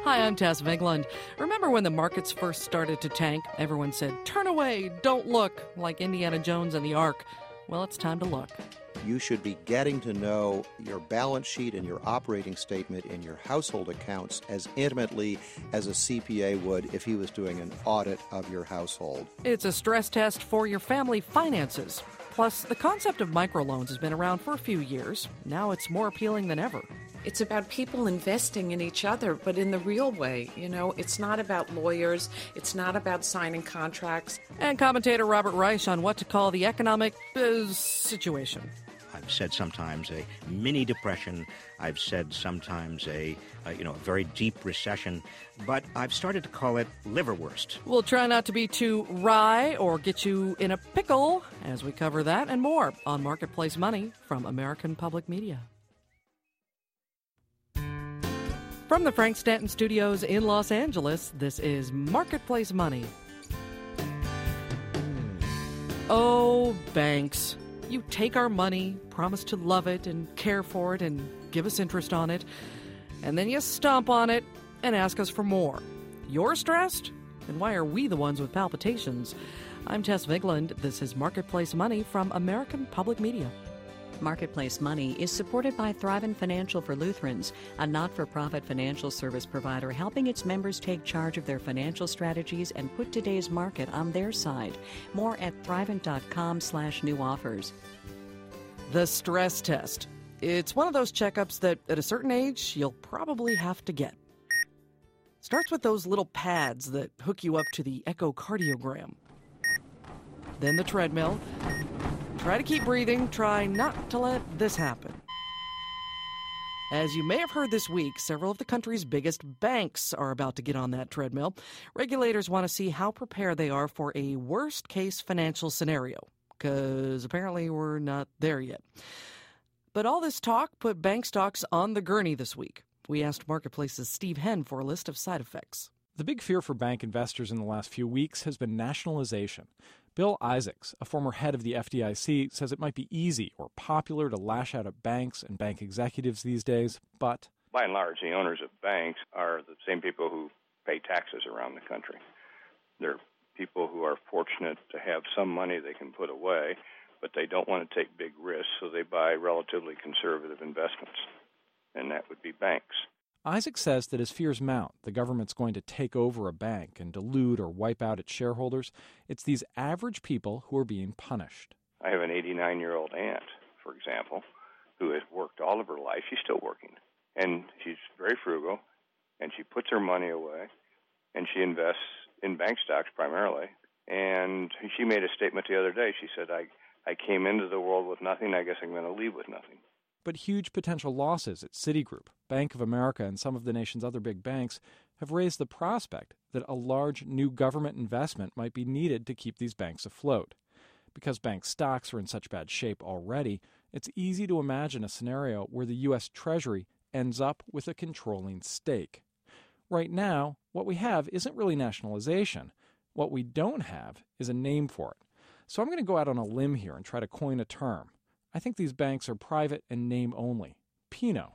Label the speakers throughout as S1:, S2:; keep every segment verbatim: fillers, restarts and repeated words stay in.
S1: Hi, I'm Tess Vigland. Remember when the markets first started to tank? Everyone said, turn away, don't look, like Indiana Jones and the Ark. Well, it's time to look.
S2: You should be getting to know your balance sheet and your operating statement in your household accounts as intimately as a C P A would if he was doing an audit of your household.
S1: It's a stress test for your family finances. Plus, the concept of microloans has been around for a few years. Now it's more appealing than ever.
S3: It's about people investing in each other, but in the real way. You know, it's not about lawyers. It's not about signing contracts.
S1: And commentator Robert Reich on what to call the economic uh, situation.
S4: I've said sometimes a mini depression. I've said sometimes a, a, you know, a very deep recession. But I've started to call it liverwurst.
S1: We'll try not to be too wry or get you in a pickle as we cover that and more on Marketplace Money from American Public Media. From the Frank Stanton Studios in Los Angeles, this is Marketplace Money. Oh, banks. You take our money, promise to love it and care for it and give us interest on it, and then you stomp on it and ask us for more. You're stressed? Then why are we the ones with palpitations? I'm Tess Vigland. This is Marketplace Money from American Public Media.
S5: Marketplace Money is supported by Thrivent Financial for Lutherans, a not-for-profit financial service provider helping its members take charge of their financial strategies and put today's market on their side. More at thrivent.com slash new offers.
S1: The stress test. It's one of those checkups that at a certain age you'll probably have to get. Starts with those little pads that hook you up to the echocardiogram. Then the treadmill. Try to keep breathing. Try not to let this happen. As you may have heard this week, several of the country's biggest banks are about to get on that treadmill. Regulators want to see how prepared they are for a worst-case financial scenario, because apparently we're not there yet. But all this talk put bank stocks on the gurney this week. We asked Marketplace's Steve Henn for a list of side effects.
S6: The big fear for bank investors in the last few weeks has been nationalization. Bill Isaacs, a former head of the F D I C, says it might be easy or popular to lash out at banks and bank executives these days, but
S7: by and large, the owners of banks are the same people who pay taxes around the country. They're people who are fortunate to have some money they can put away, but they don't want to take big risks, so they buy relatively conservative investments, and that would be banks.
S6: Isaac says that as fears mount, the government's going to take over a bank and dilute or wipe out its shareholders. It's these average people who are being punished.
S7: I have an eighty-nine-year-old aunt, for example, who has worked all of her life. She's still working, and she's very frugal, and she puts her money away, and she invests in bank stocks primarily. And she made a statement the other day. She said, I, I came into the world with nothing. I guess I'm going to leave with nothing.
S6: But huge potential losses at Citigroup, Bank of America, and some of the nation's other big banks have raised the prospect that a large new government investment might be needed to keep these banks afloat. Because bank stocks are in such bad shape already, it's easy to imagine a scenario where the U S Treasury ends up with a controlling stake. Right now, what we have isn't really nationalization. What we don't have is a name for it. So I'm going to go out on a limb here and try to coin a term. I think these banks are private and name only. Pinot.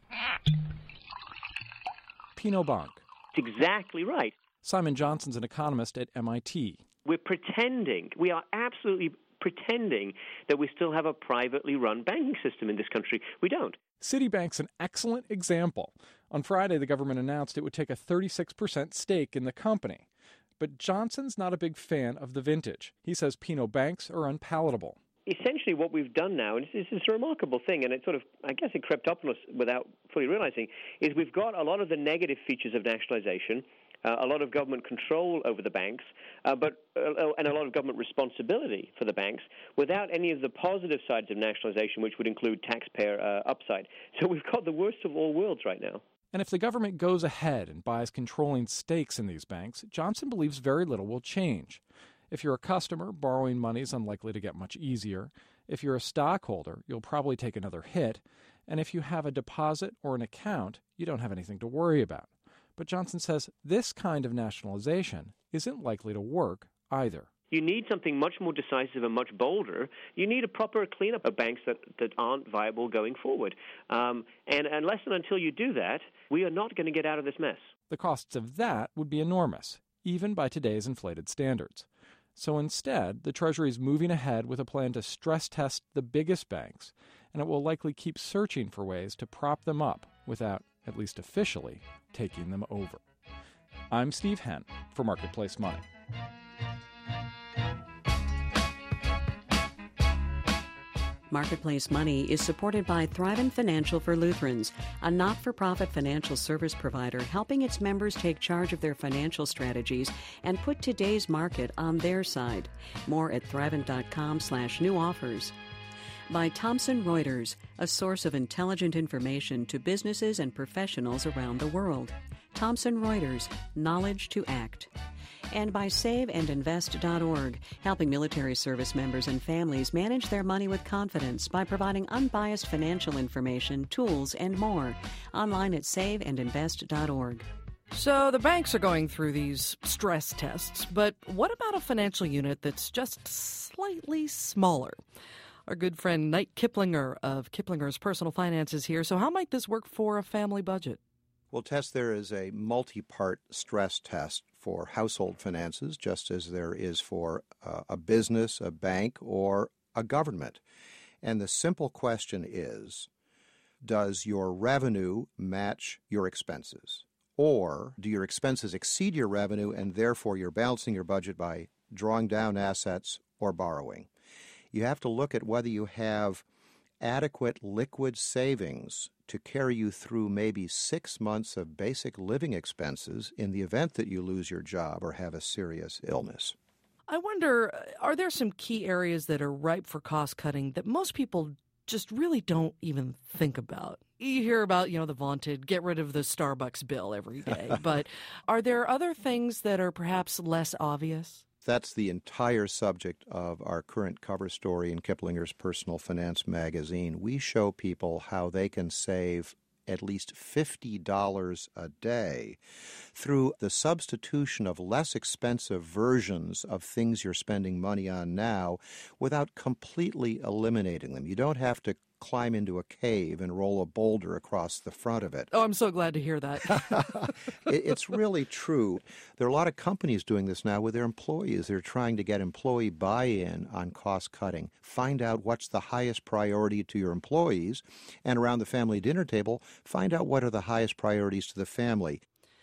S6: Pinot Bank.
S8: That's exactly right.
S6: Simon Johnson's an economist at M I T.
S8: We're pretending, we are absolutely pretending that we still have a privately run banking system in this country. We don't.
S6: Citibank's an excellent example. On Friday, the government announced it would take a thirty-six percent stake in the company. But Johnson's not a big fan of the vintage. He says Pinot banks are unpalatable.
S8: Essentially what we've done now, and this is a remarkable thing, and it sort of, I guess it crept up on us without fully realizing, is we've got a lot of the negative features of nationalization, uh, a lot of government control over the banks, uh, but uh, and a lot of government responsibility for the banks, without any of the positive sides of nationalization, which would include taxpayer uh, upside. So we've got the worst of all worlds right now.
S6: And if the government goes ahead and buys controlling stakes in these banks, Johnson believes very little will change. If you're a customer, borrowing money is unlikely to get much easier. If you're a stockholder, you'll probably take another hit. And if you have a deposit or an account, you don't have anything to worry about. But Johnson says this kind of nationalization isn't likely to work either.
S8: You need something much more decisive and much bolder. You need a proper cleanup of banks that, that aren't viable going forward. Um, and unless and until you do that, we are not going to get out of this mess.
S6: The costs of that would be enormous, even by today's inflated standards. So instead, the Treasury is moving ahead with a plan to stress test the biggest banks, and it will likely keep searching for ways to prop them up without, at least officially, taking them over. I'm Steve Henn for Marketplace Money.
S5: Marketplace Money is supported by Thrivent Financial for Lutherans, a not-for-profit financial service provider helping its members take charge of their financial strategies and put today's market on their side. More at thrivent.com slash new offers. By Thomson Reuters, a source of intelligent information to businesses and professionals around the world. Thomson Reuters, knowledge to act. And by save and invest dot org, helping military service members and families manage their money with confidence by providing unbiased financial information, tools, and more. Online at save and invest dot org.
S1: So the banks are going through these stress tests, but what about a financial unit that's just slightly smaller? Our good friend Knight Kiplinger of Kiplinger's Personal Finance is here. So how might this work for a family budget?
S2: Well, Tess, there is a multi-part stress test for household finances, just as there is for uh, a business, a bank, or a government. And the simple question is, does your revenue match your expenses? Or do your expenses exceed your revenue and therefore you're balancing your budget by drawing down assets or borrowing? You have to look at whether you have adequate liquid savings to carry you through maybe six months of basic living expenses in the event that you lose your job or have a serious illness.
S1: I wonder, are there some key areas that are ripe for cost cutting that most people just really don't even think about? You hear about, you know, the vaunted get rid of the Starbucks bill every day, but are there other things that are perhaps less obvious?
S2: That's the entire subject of our current cover story in Kiplinger's Personal Finance magazine. We show people how they can save at least fifty dollars a day through the substitution of less expensive versions of things you're spending money on now without completely eliminating them. You don't have to climb into a cave and roll a boulder across the front of it.
S1: Oh, I'm so glad to hear that.
S2: It's really true. There are a lot of companies doing this now with their employees. They're trying to get employee buy-in on cost cutting. Find out what's the highest priority to your employees, and around the family dinner table, find out what are the highest priorities to the family.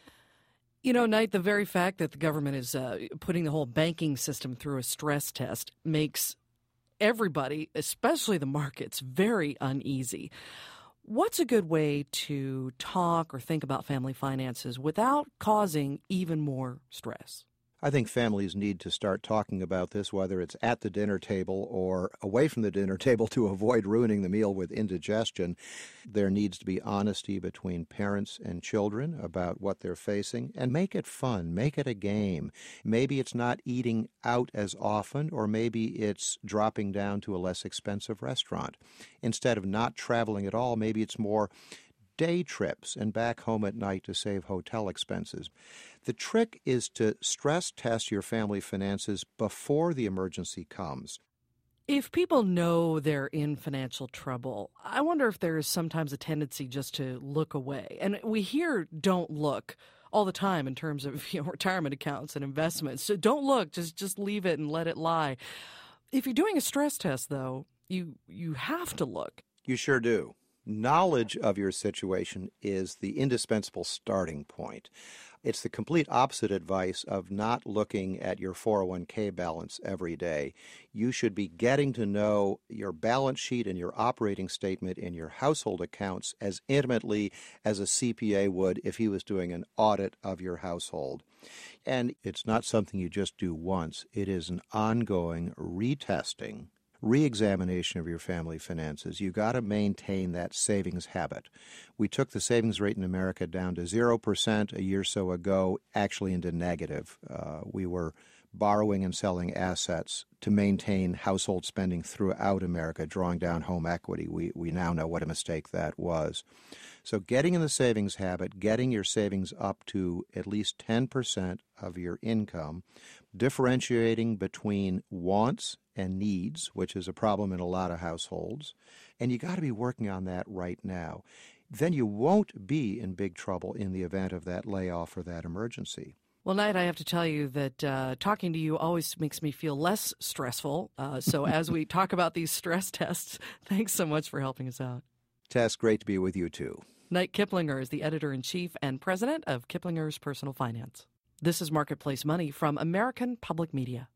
S1: You know, Knight, the very fact that the government is uh, putting the whole banking system through a stress test makes everybody, especially the markets, very uneasy. What's a good way to talk or think about family finances without causing even more stress?
S2: I think families need to start talking about this, whether it's at the dinner table or away from the dinner table to avoid ruining the meal with indigestion. There needs to be honesty between parents and children about what they're facing, and make it fun. Make it a game. Maybe it's not eating out as often, or maybe it's dropping down to a less expensive restaurant. Instead of not traveling at all, maybe it's more day trips and back home at night to save hotel expenses. The trick is to stress test your family finances before the emergency comes.
S1: If people know they're in financial trouble, I wonder if there is sometimes a tendency just to look away. And we hear don't look all the time in terms of, you know, retirement accounts and investments. So don't look, just just leave it and let it lie. If you're doing a stress test, though, you you have to look.
S2: You sure do. Knowledge of your situation is the indispensable starting point. It's the complete opposite advice of not looking at your four oh one k balance every day. You should be getting to know your balance sheet and your operating statement in your household accounts as intimately as a C P A would if he was doing an audit of your household. And it's not something you just do once. It is an ongoing retesting, re-examination of your family finances. You got to maintain that savings habit. We took the savings rate in America down to zero percent a year or so ago, actually into negative. Uh, we were borrowing and selling assets to maintain household spending throughout America, drawing down home equity. We, we now know what a mistake that was. So getting in the savings habit, getting your savings up to at least ten percent of your income, differentiating between wants and needs, which is a problem in a lot of households, and you got to be working on that right now. Then you won't be in big trouble in the event of that layoff or that emergency.
S1: Well, Knight, I have to tell you that uh, talking to you always makes me feel less stressful. Uh, so as we talk about these stress tests, thanks so much for helping us out.
S2: Tess, great to be with you, too.
S1: Knight Kiplinger is the editor-in-chief and president of Kiplinger's Personal Finance. This is Marketplace Money from American Public Media.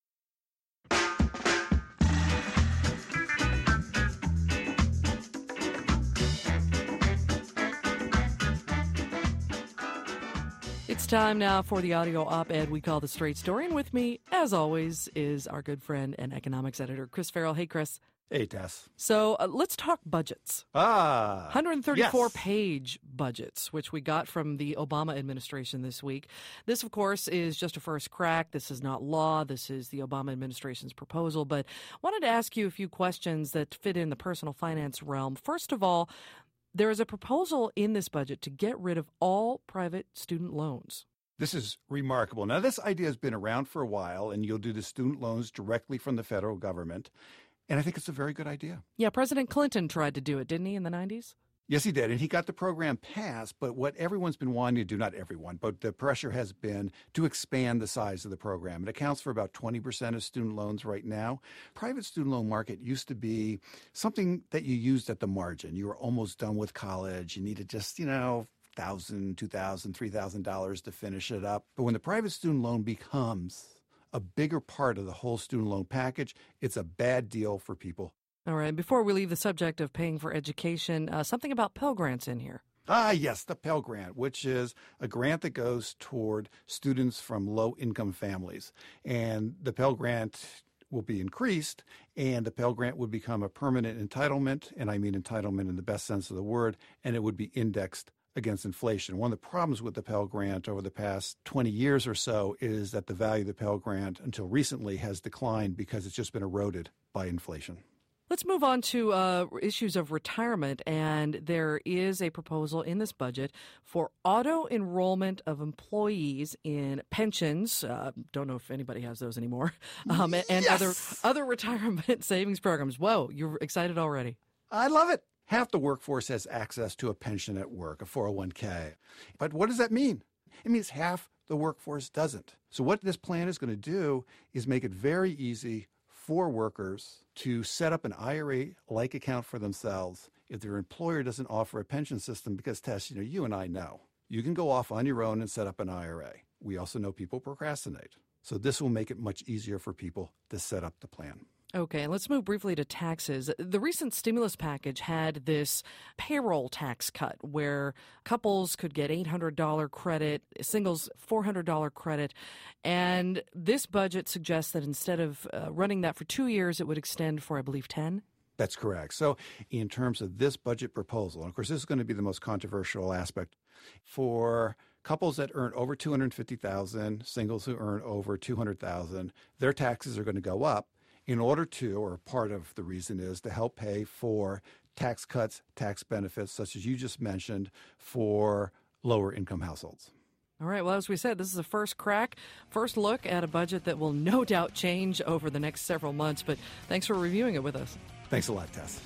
S1: It's time now for the audio op-ed we call The Straight Story. And with me, as always, is our good friend and economics editor, Chris Farrell. Hey, Chris.
S9: Hey, Tess.
S1: So uh, let's talk budgets.
S9: Ah,
S1: one hundred thirty-four
S9: yes.
S1: page budgets, which we got from the Obama administration this week. This, of course, is just a first crack. This is not law. This is the Obama administration's proposal. But I wanted to ask you a few questions that fit in the personal finance realm. First of all, there is a proposal in this budget to get rid of all private student loans.
S9: This is remarkable. Now, this idea has been around for a while, and you'll do the student loans directly from the federal government. And I think it's a very good idea.
S1: Yeah, President Clinton tried to do it, didn't he, in the nineties?
S9: Yes, he did. And he got the program passed. But what everyone's been wanting to do, not everyone, but the pressure has been to expand the size of the program. It accounts for about twenty percent of student loans right now. Private student loan market used to be something that you used at the margin. You were almost done with college. You needed just, you know, one thousand dollars, two thousand dollars, three thousand dollars to finish it up. But when the private student loan becomes a bigger part of the whole student loan package, it's a bad deal for people.
S1: All right. Before we leave the subject of paying for education, uh, something about Pell Grants in here.
S9: Ah, yes, the Pell Grant, which is a grant that goes toward students from low-income families. And the Pell Grant will be increased, and the Pell Grant would become a permanent entitlement, and I mean entitlement in the best sense of the word, and it would be indexed against inflation. One of the problems with the Pell Grant over the past twenty years or so is that the value of the Pell Grant until recently has declined because it's just been eroded by inflation.
S1: Let's move on to uh, issues of retirement, and there is a proposal in this budget for auto-enrollment of employees in pensions. Uh, don't know if anybody has those anymore. Um, and
S9: yes!
S1: other other retirement savings programs. Whoa, you're excited already.
S9: I love it. Half the workforce has access to a pension at work, a four oh one k. But what does that mean? It means half the workforce doesn't. So what this plan is going to do is make it very easy for workers to set up an I R A-like account for themselves if their employer doesn't offer a pension system. Because, Tess, you know, you and I know you can go off on your own and set up an I R A. We also know people procrastinate. So this will make it much easier for people to set up the plan.
S1: Okay, and let's move briefly to taxes. The recent stimulus package had this payroll tax cut where couples could get eight hundred dollars credit, singles four hundred dollars credit, and this budget suggests that instead of uh, running that for two years, it would extend for, I believe, ten?
S9: That's correct. So in terms of this budget proposal, and of course this is going to be the most controversial aspect, for couples that earn over two hundred fifty thousand dollars, singles who earn over two hundred thousand dollars, their taxes are going to go up. In order to, or part of the reason is to help pay for tax cuts, tax benefits, such as you just mentioned, for lower income households.
S1: All right. Well, as we said, this is a first crack, first look at a budget that will no doubt change over the next several months. But thanks for reviewing it with us.
S9: Thanks a lot, Tess.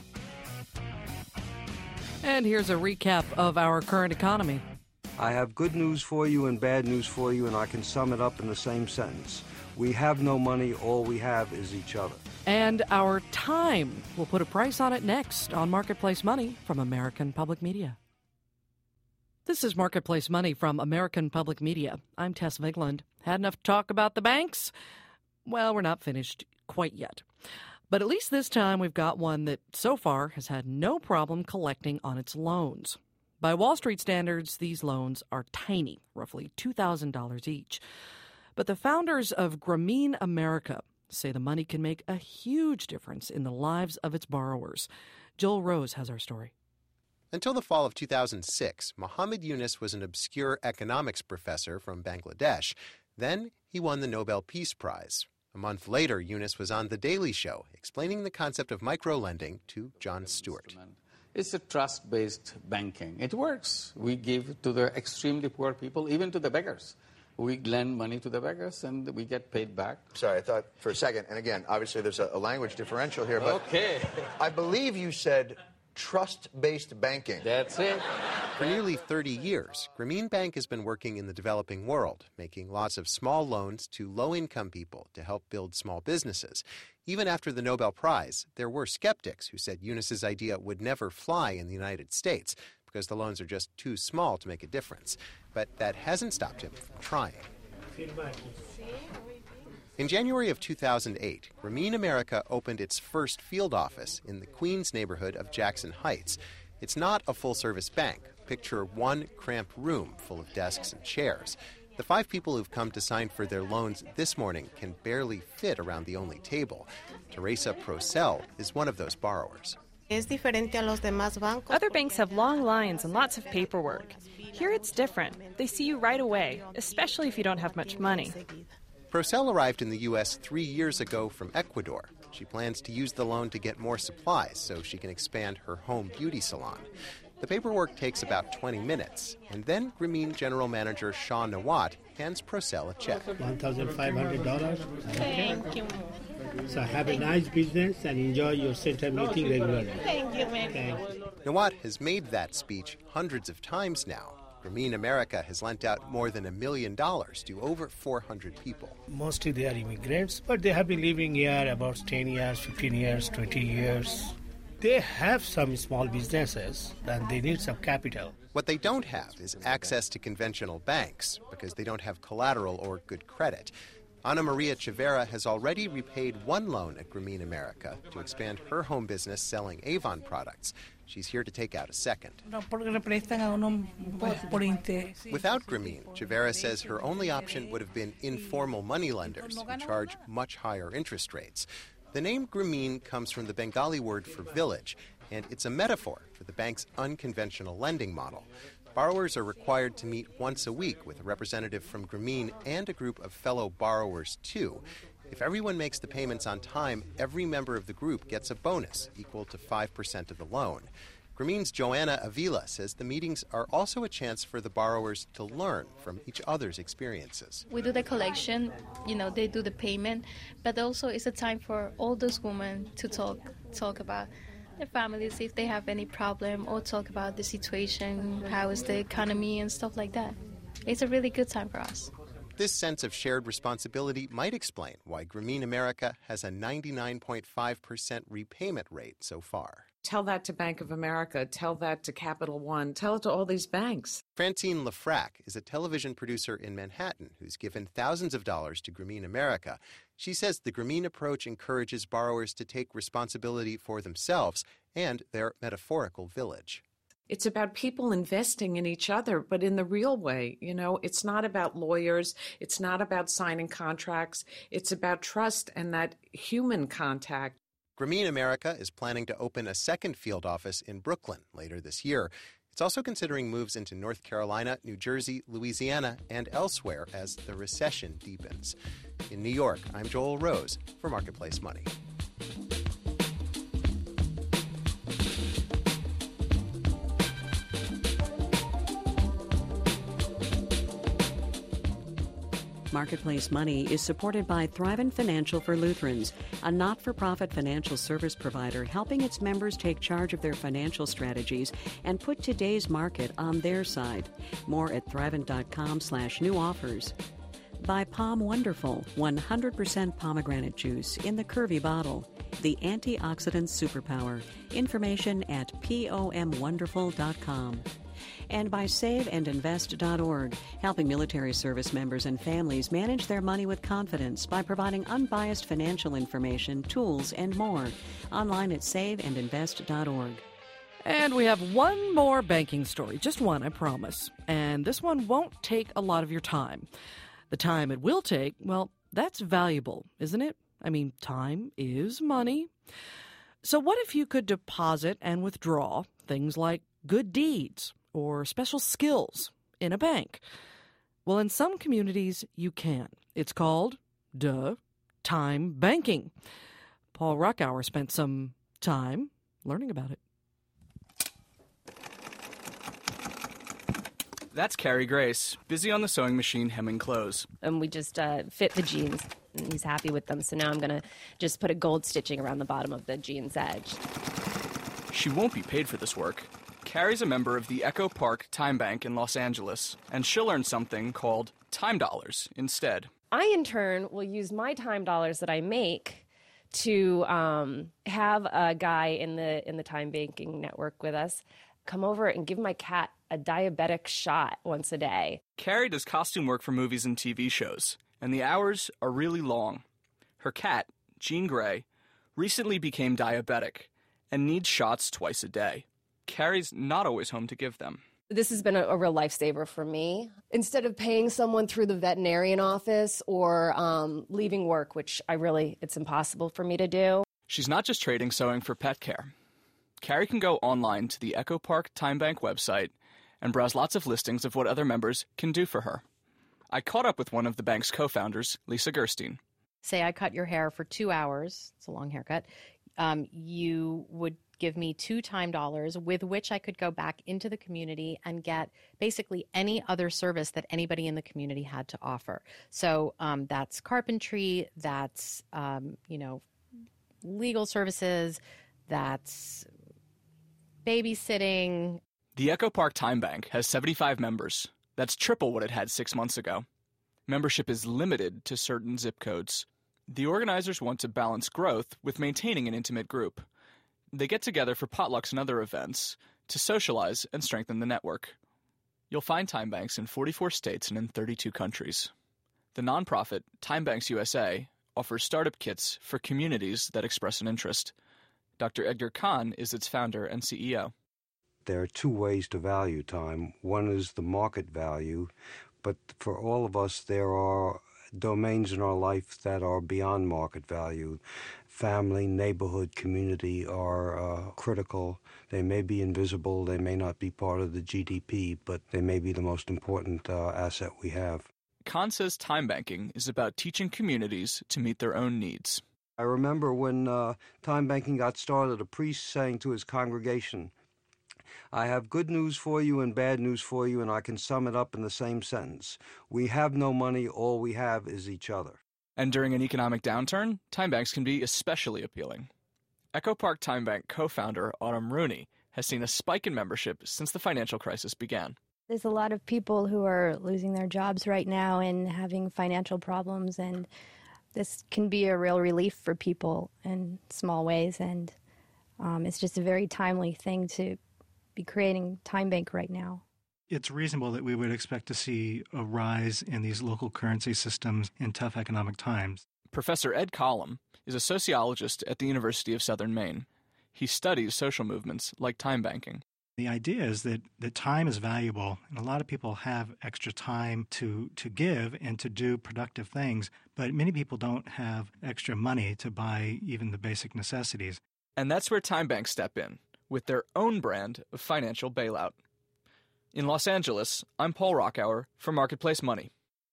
S1: And here's a recap of our current economy.
S10: I have good news for you and bad news for you, and I can sum it up in the same sentence. We have no money. All we have is each other.
S1: And our time. We'll put a price on it next on Marketplace Money from American Public Media. This is Marketplace Money from American Public Media. I'm Tess Vigland. Had enough talk about the banks? Well, we're not finished quite yet. But at least this time we've got one that so far has had no problem collecting on its loans. By Wall Street standards, these loans are tiny, roughly two thousand dollars each. But the founders of Grameen America say the money can make a huge difference in the lives of its borrowers. Joel Rose has our story.
S11: Until the fall of two thousand six, Muhammad Yunus was an obscure economics professor from Bangladesh. Then he won the Nobel Peace Prize. A month later, Yunus was on The Daily Show explaining the concept of microlending to Jon Stewart.
S12: It's a trust-based banking. It works. We give to the extremely poor people, even to the beggars. We lend money to the beggars, and we get paid back.
S13: Sorry, I thought for a second, and again, obviously there's a, a language differential here, but
S12: okay.
S13: I believe you said trust-based banking.
S12: That's it.
S11: For nearly thirty years, Grameen Bank has been working in the developing world, making lots of small loans to low-income people to help build small businesses. Even after the Nobel Prize, there were skeptics who said Yunus's idea would never fly in the United States because the loans are just too small to make a difference. But that hasn't stopped him from trying. In January of two thousand eight, Grameen America opened its first field office in the Queens neighborhood of Jackson Heights. It's not a full-service bank. Picture one cramped room full of desks and chairs. The five people who've come to sign for their loans this morning can barely fit around the only table. Teresa Procel is one of those borrowers.
S14: Other banks have long lines and lots of paperwork. Here it's different. They see you right away, especially if you don't have much money.
S11: Procel arrived in the U S three years ago from Ecuador. She plans to use the loan to get more supplies so she can expand her home beauty salon. The paperwork takes about twenty minutes, and then Grameen General Manager Shaw Nawat hands Procel a check.
S15: one thousand five hundred dollars.
S16: Thank you.
S15: So have a nice business and enjoy your center meeting regularly.
S16: Thank you, ma'am.
S15: Thanks.
S11: Nawat has made that speech hundreds of times now. Grameen America has lent out more than a million dollars to over four hundred people.
S15: Mostly they are immigrants, but they have been living here about ten years, fifteen years, twenty years. They have some small businesses and they need some capital.
S11: What they don't have is access to conventional banks because they don't have collateral or good credit. Ana Maria Chavera has already repaid one loan at Grameen America to expand her home business selling Avon products. She's here to take out a second. Without Grameen, Chavera says her only option would have been informal moneylenders who charge much higher interest rates. The name Grameen comes from the Bengali word for village, and it's a metaphor for the bank's unconventional lending model. Borrowers are required to meet once a week with a representative from Grameen and a group of fellow borrowers, too. If everyone makes the payments on time, every member of the group gets a bonus equal to five percent of the loan. Grameen's Joanna Avila says the meetings are also a chance for the borrowers to learn from each other's experiences.
S17: We do the collection, you know, they do the payment, but also it's a time for all those women to talk, talk about their families, if they have any problem, or talk about the situation, how is the economy and stuff like that. It's a really good time for us.
S11: This sense of shared responsibility might explain why Grameen America has a ninety-nine point five percent repayment rate so far.
S3: Tell that to Bank of America. Tell that to Capital One. Tell it to all these banks.
S11: Francine Lafrac is a television producer in Manhattan who's given thousands of dollars to Grameen America. She says the Grameen approach encourages borrowers to take responsibility for themselves and their metaphorical village.
S3: It's about people investing in each other, but in the real way. You know, it's not about lawyers. It's not about signing contracts. It's about trust and that human contact.
S11: Grameen America is planning to open a second field office in Brooklyn later this year. It's also considering moves into North Carolina, New Jersey, Louisiana, and elsewhere as the recession deepens. In New York, I'm Joel Rose for Marketplace Money.
S5: Marketplace Money is supported by Thrivent Financial for Lutherans, a not-for-profit financial service provider helping its members take charge of their financial strategies and put today's market on their side. More at thrivent.com slash new offers. By Palm Wonderful, one hundred percent pomegranate juice in the curvy bottle. The antioxidant superpower. Information at pom wonderful dot com. And by save and invest dot org, helping military service members and families manage their money with confidence by providing unbiased financial information, tools, and more. Online at save and invest dot org.
S1: And we have one more banking story, just one, I promise. And this one won't take a lot of your time. The time it will take, well, that's valuable, isn't it? I mean, time is money. So what if you could deposit and withdraw things like good deeds or special skills in a bank? Well, in some communities, you can. It's called, duh, time banking. Paul Ruckauer spent some time learning about it.
S18: That's Carrie Grace, busy on the sewing machine hemming clothes.
S19: And we just uh, fit the jeans, and he's happy with them. So now I'm going to just put a gold stitching around the bottom of the jeans edge.
S18: She won't be paid for this work. Carrie's a member of the Echo Park Time Bank in Los Angeles, and she'll earn something called time dollars instead.
S19: I, in turn, will use my time dollars that I make to um, have a guy in the in the time banking network with us come over and give my cat a diabetic shot once a day.
S18: Carrie does costume work for movies and T V shows, and the hours are really long. Her cat, Jean Grey, recently became diabetic and needs shots twice a day. Carrie's not always home to give them.
S19: This has been a, a real lifesaver for me. Instead of paying someone through the veterinarian office or um, leaving work, which I really, it's impossible for me to do.
S18: She's not just trading sewing for pet care. Carrie can go online to the Echo Park Time Bank website and browse lots of listings of what other members can do for her. I caught up with one of the bank's co-founders, Lisa Gerstein.
S20: Say I cut your hair for two hours. It's a long haircut. Um, you would give me two time dollars with which I could go back into the community and get basically any other service that anybody in the community had to offer. So um, that's carpentry, that's, um, you know, legal services, that's babysitting.
S18: The Echo Park Time Bank has seventy-five members. That's triple what it had six months ago. Membership is limited to certain zip codes. The organizers want to balance growth with maintaining an intimate group. They get together for potlucks and other events to socialize and strengthen the network. You'll find time banks in forty-four states and in thirty-two countries. The nonprofit Time Banks U S A offers startup kits for communities that express an interest. Doctor Edgar Kahn is its founder and C E O.
S10: There are two ways to value time. One is the market value, but for all of us, there are domains in our life that are beyond market value. Family, neighborhood, community are uh, critical. They may be invisible, they may not be part of the G D P, but they may be the most important uh, asset we have.
S18: Kahn says time banking is about teaching communities to meet their own needs.
S10: I remember when uh, time banking got started, a priest saying to his congregation, I have good news for you and bad news for you, and I can sum it up in the same sentence. We have no money, all we have is each other.
S18: And during an economic downturn, time banks can be especially appealing. Echo Park Time Bank co-founder Autumn Rooney has seen a spike in membership since the financial crisis began.
S21: There's a lot of people who are losing their jobs right now and having financial problems, and this can be a real relief for people in small ways, and um, it's just a very timely thing to be creating Time Bank right now.
S22: It's reasonable that we would expect to see a rise in these local currency systems in tough economic times.
S18: Professor Ed Collum is a sociologist at the University of Southern Maine. He studies social movements like time banking.
S22: The idea is that, that time is valuable, and a lot of people have extra time to, to give and to do productive things, but many people don't have extra money to buy even the basic necessities.
S18: And that's where time banks step in, with their own brand of financial bailout. In Los Angeles, I'm Paul Rockower for Marketplace Money.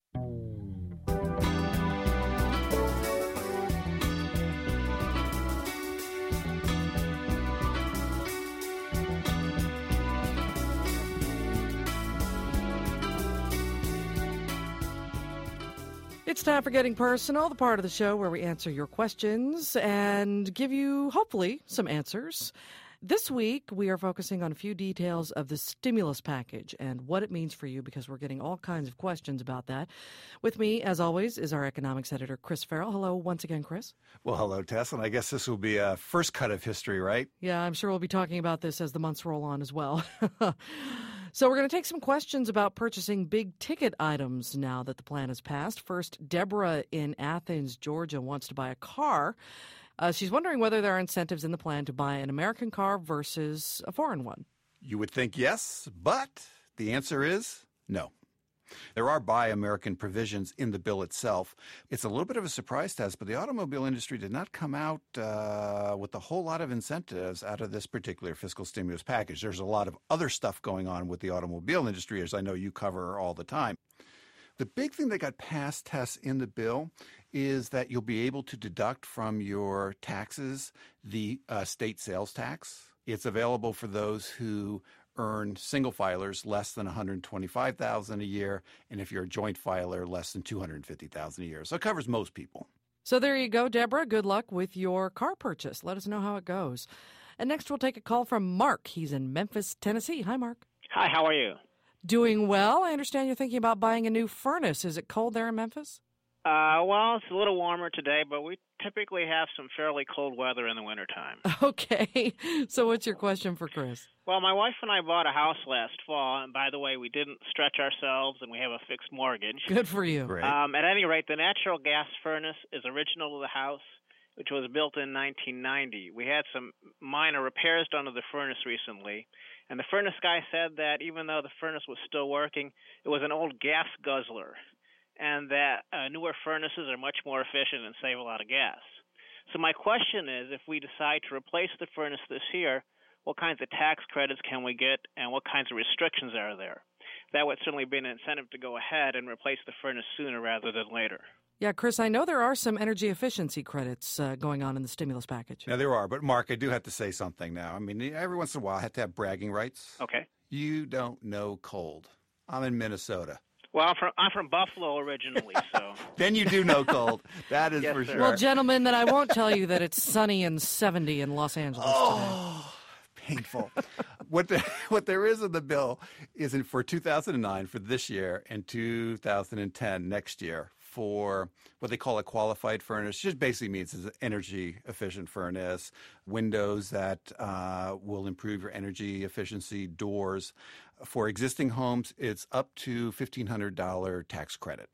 S1: It's time for Getting Personal, the part of the show where we answer your questions and give you, hopefully, some answers. This week, we are focusing on a few details of the stimulus package and what it means for you, because we're getting all kinds of questions about that. With me, as always, is our economics editor, Chris Farrell. Hello once again, Chris.
S23: Well, hello, Tess, and I guess this will be a first cut of history, right?
S1: Yeah, I'm sure we'll be talking about this as the months roll on as well. So we're going to take some questions about purchasing big-ticket items now that the plan has passed. First, Deborah in Athens, Georgia, wants to buy a car. Uh, she's wondering whether there are incentives in the plan to buy an American car versus a foreign one.
S23: You would think yes, but the answer is no. There are Buy American provisions in the bill itself. It's a little bit of a surprise test, but the automobile industry did not come out uh, with a whole lot of incentives out of this particular fiscal stimulus package. There's a lot of other stuff going on with the automobile industry, as I know you cover all the time. The big thing that got passed, Tess, in the bill is that you'll be able to deduct from your taxes the uh, state sales tax. It's available for those who earn single filers less than one hundred twenty-five thousand dollars a year, and if you're a joint filer, less than two hundred fifty thousand dollars a year. So it covers most people.
S1: So there you go, Deborah. Good luck with your car purchase. Let us know how it goes. And next we'll take a call from Mark. He's in Memphis, Tennessee. Hi, Mark.
S4: Hi, how are you?
S1: Doing well. I understand you're thinking about buying a new furnace. Is it cold there in Memphis?
S4: Uh, well, it's a little warmer today, but we typically have some fairly cold weather in the wintertime.
S1: Okay. So what's your question for Chris?
S4: Well, my wife and I bought a house last fall, and by the way, we didn't stretch ourselves, and we have a fixed mortgage.
S1: Good for you.
S23: Great.
S4: Um, at any rate, the natural gas furnace is original to the house, which was built in nineteen ninety. We had some minor repairs done to the furnace recently, and the furnace guy said that even though the furnace was still working, it was an old gas guzzler, and that uh, newer furnaces are much more efficient and save a lot of gas. So my question is, if we decide to replace the furnace this year, what kinds of tax credits can we get, and what kinds of restrictions are there? That would certainly be an incentive to go ahead and replace the furnace sooner rather than later.
S1: Yeah, Chris, I know there are some energy efficiency credits uh, going on in the stimulus package.
S23: Yeah, there are. But, Mark, I do have to say something now. I mean, every once in a while I have to have bragging rights.
S4: Okay.
S23: You don't know cold. I'm in Minnesota.
S4: Well, I'm from, I'm from Buffalo originally, so.
S23: Then you do know cold. That is
S4: Yes,
S23: for
S4: sir.
S23: sure.
S1: Well, gentlemen, then I won't tell you that it's sunny and seventy in Los Angeles
S23: oh, painful. What the, what there is in the bill is in, for two thousand nine, for this year, and two thousand ten, next year, for what they call a qualified furnace. Just basically means it's an energy-efficient furnace, windows that uh, will improve your energy efficiency, doors. For existing homes, it's up to fifteen hundred dollars tax credit.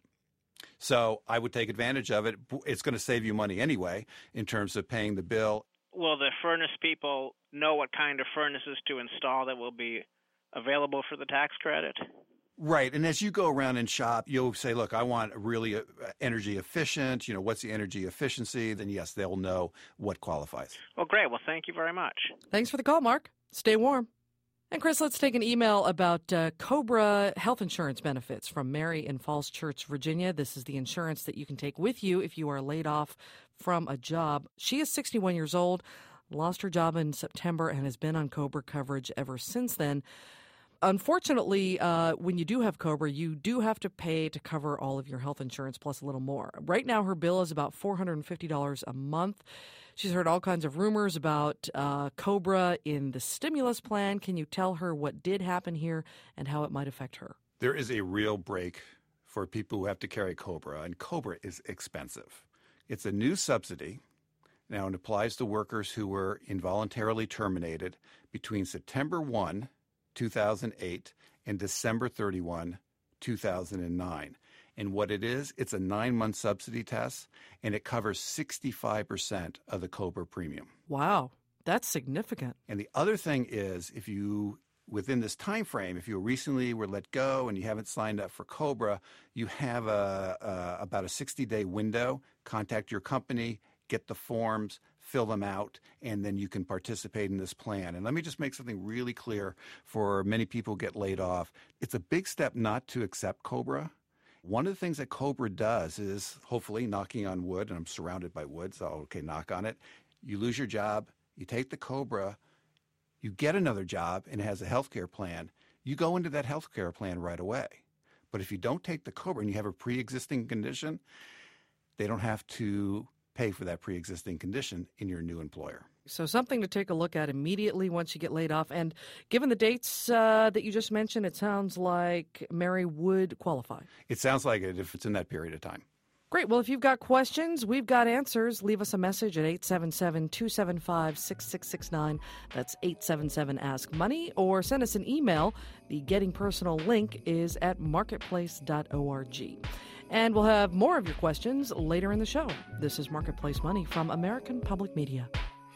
S23: So I would take advantage of it. It's going to save you money anyway in terms of paying the bill.
S4: Will the furnace people know what kind of furnaces to install that will be available for the tax credit?
S23: Right. And as you go around and shop, you'll say, look, I want really uh, energy efficient. You know, what's the energy efficiency? Then, yes, they'll know what qualifies.
S4: Well, great. Well, thank you very much.
S1: Thanks for the call, Mark. Stay warm. And, Chris, let's take an email about uh, Cobra health insurance benefits from Mary in Falls Church, Virginia. This is the insurance that you can take with you if you are laid off from a job. She is sixty-one years old, lost her job in September, and has been on Cobra coverage ever since then. Unfortunately, uh, when you do have Cobra, you do have to pay to cover all of your health insurance plus a little more. Right now, her bill is about four hundred fifty dollars a month. She's heard all kinds of rumors about uh, Cobra in the stimulus plan. Can you tell her what did happen here and how it might affect her?
S23: There is a real break for people who have to carry Cobra, and Cobra is expensive. It's a new subsidy. Now, it applies to workers who were involuntarily terminated between September first, two thousand eight and December thirty-first, two thousand nine. And what it is, it's a nine-month subsidy test, and it covers sixty-five percent of the Cobra premium.
S1: Wow, that's significant.
S23: And the other thing is, if you, within this time frame, if you recently were let go and you haven't signed up for Cobra, you have a, a about a sixty-day window. Contact your company, get the forms, fill them out, and then you can participate in this plan. And let me just make something really clear for many people who get laid off. It's a big step not to accept Cobra. One of the things that Cobra does is, hopefully, knocking on wood, and I'm surrounded by wood, so okay, knock on it. You lose your job, you take the Cobra, you get another job, and it has a health care plan. You go into that health care plan right away. But if you don't take the Cobra and you have a pre-existing condition, they don't have to pay for that pre-existing condition in your new employer.
S1: So something to take a look at immediately once you get laid off. And given the dates uh, that you just mentioned, it sounds like Mary would qualify.
S23: It sounds like it if it's in that period of time.
S1: Great. Well, if you've got questions, we've got answers. Leave us a message at eight seven seven, two seven five, six six six nine. That's eight seven seven, ask money. Or send us an email. The Getting Personal link is at marketplace dot org. And we'll have more of your questions later in the show. This is Marketplace Money from American Public Media.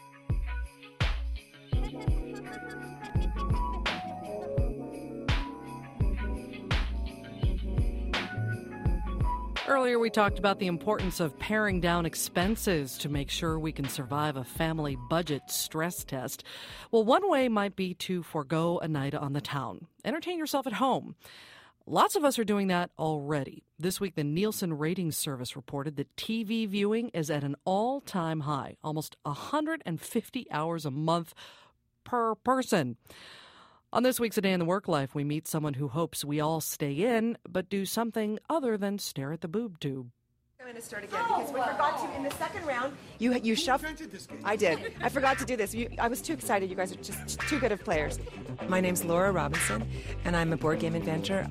S1: Earlier, we talked about the importance of paring down expenses to make sure we can survive a family budget stress test. Well, one way might be to forego a night on the town. Entertain yourself at home. Lots of us are doing that already. This week, the Nielsen Ratings Service reported that T V viewing is at an all-time high, almost one hundred fifty hours a month per person. On this week's A Day in the Work Life, we meet someone who hopes we all stay in, but do something other than stare at the boob tube.
S6: I'm going to start again because we forgot to, in the second round, you you shoved... I did. I forgot to do this. You, I was too excited. You guys are just too good of players. My name's Laura Robinson, and I'm a board game inventor.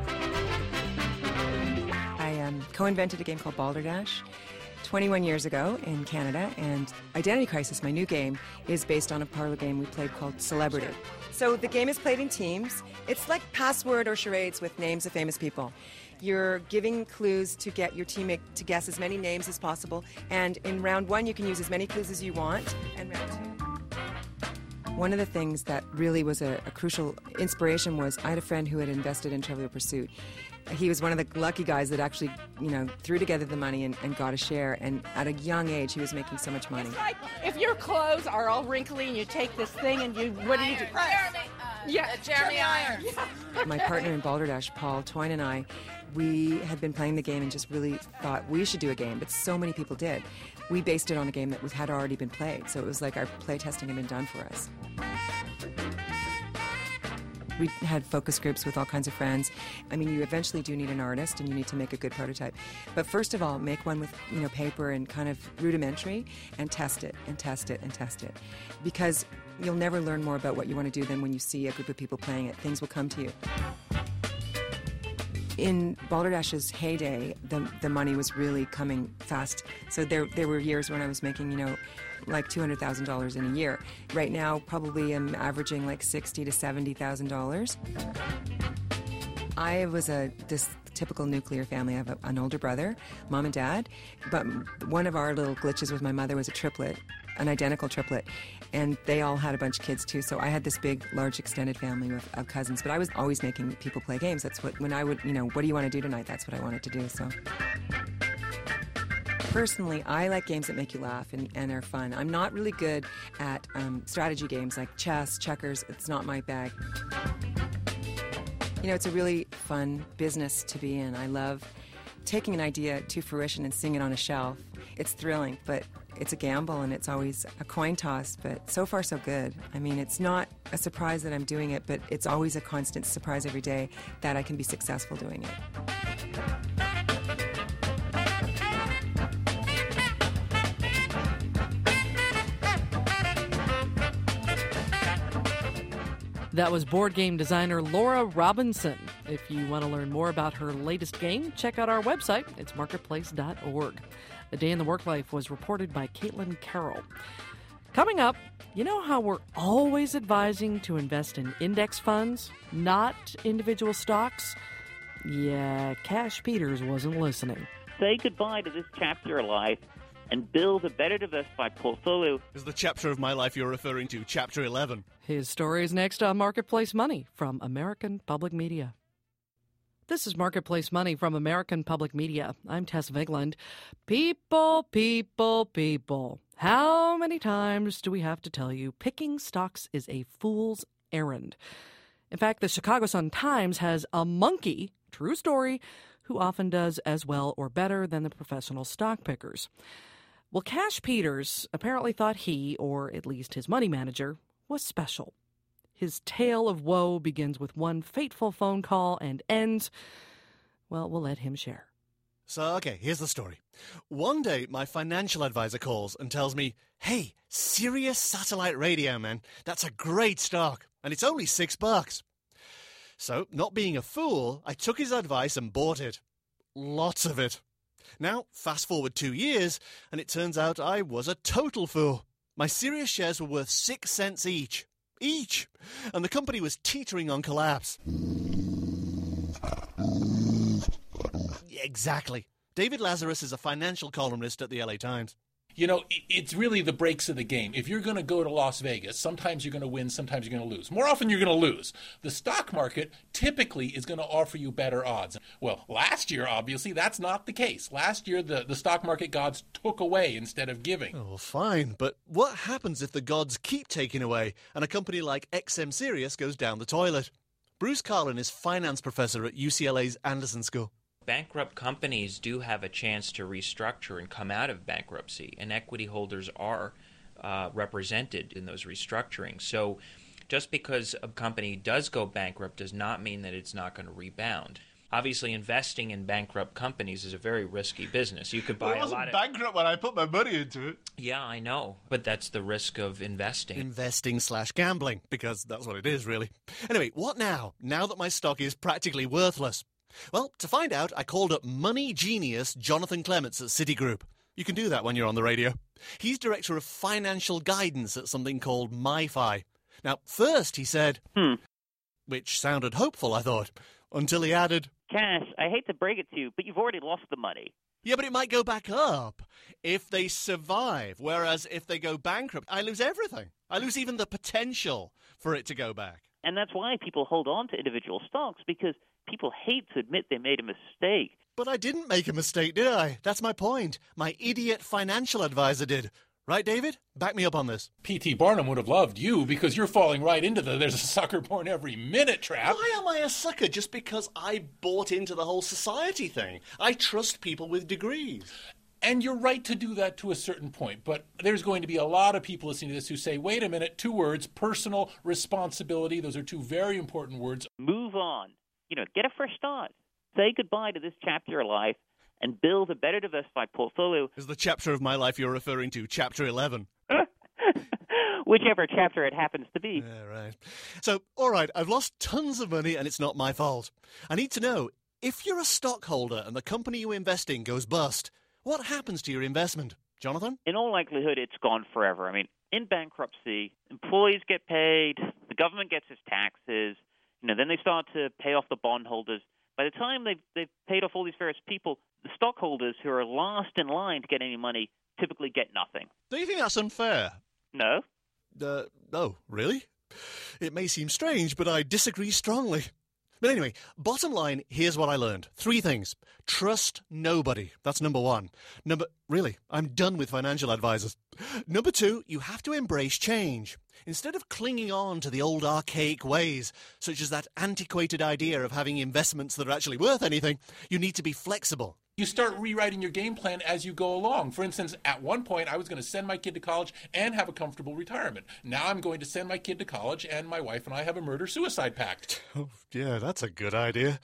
S6: I um, co-invented a game called Balderdash twenty-one years ago in Canada, and Identity Crisis, my new game, is based on a parlor game we played called Celebrity. So the game is played in teams. It's like password or charades with names of famous people. You're giving clues to get your teammate to guess as many names as possible, and in round one you can use as many clues as you want, and round two. One of the things that really was a, a crucial inspiration was I had a friend who had invested in Trivial Pursuit. He was one of the lucky guys that actually, you know, threw together the money and, and got a share, and at a young age he was making so much money.
S7: It's like if your clothes are all wrinkly and you take this thing and you, what do you do?
S6: Jeremy, uh,
S7: yeah,
S6: uh, Jeremy Irons.
S7: Yeah.
S6: My partner in Balderdash, Paul Toyne, and I, we had been playing the game and just really thought we should do a game, but so many people did. We based it on a game that was, had already been played, so it was like our play testing had been done for us. We had focus groups with all kinds of friends. I mean, you eventually do need an artist, and you need to make a good prototype. But first of all, make one with, you know, paper and kind of rudimentary, and test it, and test it, and test it. Because you'll never learn more about what you want to do than when you see a group of people playing it. Things will come to you. In Balderdash's heyday, the the money was really coming fast. So there there were years when I was making, you know, like two hundred thousand dollars in a year. Right now, probably I'm averaging like sixty to seventy thousand dollars. I was a this typical nuclear family. I have a, an older brother, mom and dad, but one of our little glitches with my mother was a triplet, an identical triplet, and they all had a bunch of kids too. So I had this big, large, extended family of, of cousins. But I was always making people play games. That's what when I would, you know, what do you want to do tonight? That's what I wanted to do. So. Personally, I like games that make you laugh and, and are fun. I'm not really good at um, strategy games like chess, checkers. It's not my bag. You know, it's a really fun business to be in. I love taking an idea to fruition and seeing it on a shelf. It's thrilling, but it's a gamble, and it's always a coin toss, but so far so good. I mean, it's not a surprise that I'm doing it, but it's always a constant surprise every day that I can be successful doing it.
S1: That was board game designer Laura Robinson. If you want to learn more about her latest game, check out our website. It's marketplace dot org. A Day in the Work Life was reported by Caitlin Carroll. Coming up, you know how we're always advising to invest in index funds, not individual stocks? Yeah, Cash Peters wasn't listening.
S8: Say goodbye to this chapter of life and build a better diversified portfolio.
S24: Is the chapter of my life you're referring to Chapter eleven?
S1: His story is next on Marketplace Money from American Public Media. This is Marketplace Money from American Public Media. I'm Tess Vigland. People, people, people. How many times do we have to tell you picking stocks is a fool's errand? In fact, the Chicago Sun-Times has a monkey, true story, who often does as well or better than the professional stock pickers. Well, Cash Peters apparently thought he, or at least his money manager, was special. His tale of woe begins with one fateful phone call and ends, well, we'll let him share.
S24: So, okay, here's the story. One day, my financial advisor calls and tells me, hey, Sirius Satellite Radio, man, that's a great stock, and it's only six bucks. So, not being a fool, I took his advice and bought it. Lots of it. Now, fast forward two years, and it turns out I was a total fool. My Sirius shares were worth six cents each. Each! And the company was teetering on collapse. Exactly. David Lazarus is a financial columnist at the L A Times.
S25: You know, it's really the breaks of the game. If you're going to go to Las Vegas, sometimes you're going to win, sometimes you're going to lose. More often, you're going to lose. The stock market typically is going to offer you better odds. Well, last year, obviously, that's not the case. Last year, the, the stock market gods took away instead of giving.
S24: Oh, fine. But what happens if the gods keep taking away and a company like X M Sirius goes down the toilet? Bruce Carlin is finance professor at U C L A's Anderson School.
S26: Bankrupt companies do have a chance to restructure and come out of bankruptcy, and equity holders are uh, represented in those restructurings. So Just because a company does go bankrupt does not mean that it's not going to rebound. Obviously, investing in bankrupt companies is a very risky business. You could buy
S24: well, it wasn't
S26: a lot of
S24: bankrupt when I put my money into it.
S26: Yeah, I know, but that's the risk of investing.
S24: Investing slash gambling, because that's what it is, really. Anyway, what now? Now that my stock is practically worthless. Well, to find out, I called up money genius Jonathan Clements at Citigroup. You can do that when you're on the radio. He's director of financial guidance at something called MiFi. Now, first he said,
S8: hmm,
S24: which sounded hopeful, I thought, until he added,
S8: Cash, I hate to break it to you, but you've already lost the money.
S24: Yeah, but it might go back up if they survive, whereas if they go bankrupt, I lose everything. I lose even the potential for it to go back.
S8: And that's why people hold on to individual stocks, because people hate to admit they made a mistake.
S24: But I didn't make a mistake, did I? That's my point. My idiot financial advisor did. Right, David? Back me up on this.
S25: P T Barnum would have loved you because you're falling right into the there's a sucker born every minute trap.
S24: Why am I a sucker just because I bought into the whole society thing? I trust people with degrees.
S25: And you're right to do that to a certain point, but there's going to be a lot of people listening to this who say, wait a minute, two words, personal responsibility. Those are two very important words.
S8: Move on. You know, get a fresh start. Say goodbye to this chapter of your life and build a better diversified portfolio.
S24: Is the chapter of my life you're referring to chapter eleven?
S8: Whichever chapter it happens to be.
S24: Yeah, right. So, all right, I've lost tons of money and it's not my fault. I need to know, if you're a stockholder and the company you invest in goes bust, what happens to your investment? Jonathan?
S8: In all likelihood, it's gone forever. I mean, in bankruptcy, employees get paid, the government gets its taxes, you know, then they start to pay off the bondholders. By the time they've, they've paid off all these various people, the stockholders who are last in line to get any money typically get nothing.
S24: Do you think that's unfair?
S8: No.
S24: Uh, oh, really? It may seem strange, but I disagree strongly. But anyway, bottom line, here's what I learned. Three things. Trust nobody. That's number one. Number, really, I'm done with financial advisors. Number two, you have to embrace change. Instead of clinging on to the old archaic ways, such as that antiquated idea of having investments that are actually worth anything, you need to be flexible.
S25: You start rewriting your game plan as you go along. For instance, at one point, I was going to send my kid to college and have a comfortable retirement. Now I'm going to send my kid to college, and my wife and I have a murder-suicide pact.
S24: Oh, yeah, that's a good idea.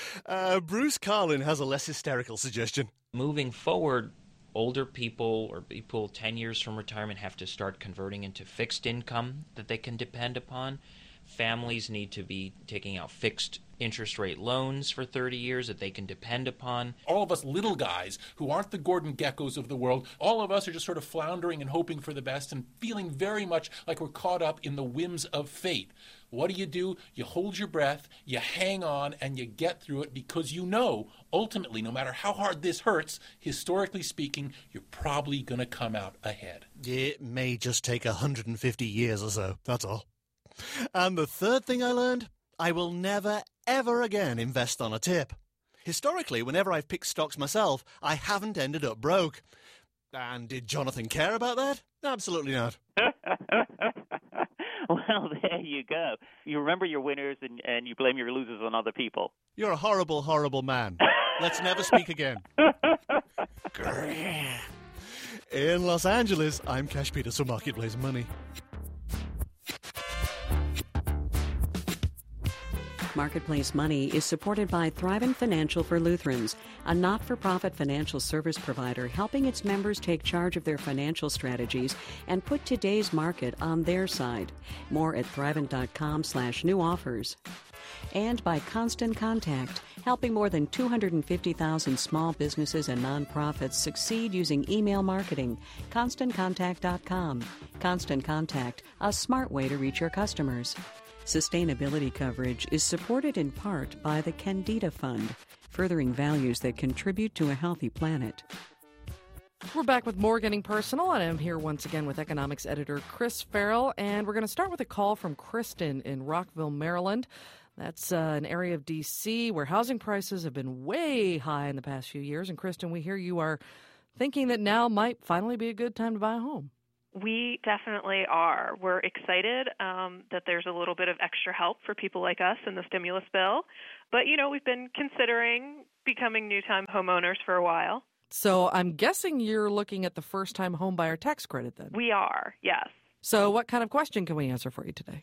S24: Uh, Bruce Carlin has a less hysterical suggestion.
S26: Moving forward, older people or people ten years from retirement have to start converting into fixed income that they can depend upon. Families need to be taking out fixed interest rate loans for thirty years that they can depend upon.
S25: All of us little guys who aren't the Gordon Geckos of the world, all of us are just sort of floundering and hoping for the best and feeling very much like we're caught up in the whims of fate. What do you do? You hold your breath, you hang on, and you get through it because you know, ultimately, no matter how hard this hurts, historically speaking, you're probably going to come out ahead.
S24: It may just take one hundred fifty years or so, that's all. And the third thing I learned, I will never, ever again invest on a tip. Historically, whenever I've picked stocks myself, I haven't ended up broke. And did Jonathan care about that? Absolutely not.
S8: Well, there you go. You remember your winners and, and you blame your losers on other people.
S24: You're a horrible, horrible man. Let's never speak again. In Los Angeles, I'm Cash Peters for Marketplace Money.
S5: Marketplace Money is supported by Thrivent Financial for Lutherans, a not-for-profit financial service provider helping its members take charge of their financial strategies and put today's market on their side. More at thrivent.com slash new offers. And by Constant Contact, helping more than two hundred fifty thousand small businesses and nonprofits succeed using email marketing. constant contact dot com. Constant Contact, a smart way to reach your customers. Sustainability coverage is supported in part by the Candida Fund, furthering values that contribute to a healthy planet.
S1: We're back with more Getting Personal, and I'm here once again with economics editor Chris Farrell, and we're going to start with a call from Kristen in Rockville, Maryland. That's uh, an area of D C where housing prices have been way high in the past few years. And Kristen, we hear you are thinking that now might finally be a good time to buy a home.
S2: We definitely are. We're excited um, that there's a little bit of extra help for people like us in the stimulus bill. But, you know, we've been considering becoming new-time homeowners for a while.
S1: So I'm guessing you're looking at the first-time homebuyer tax credit then?
S2: We are, yes.
S1: So what kind of question can we answer for you today?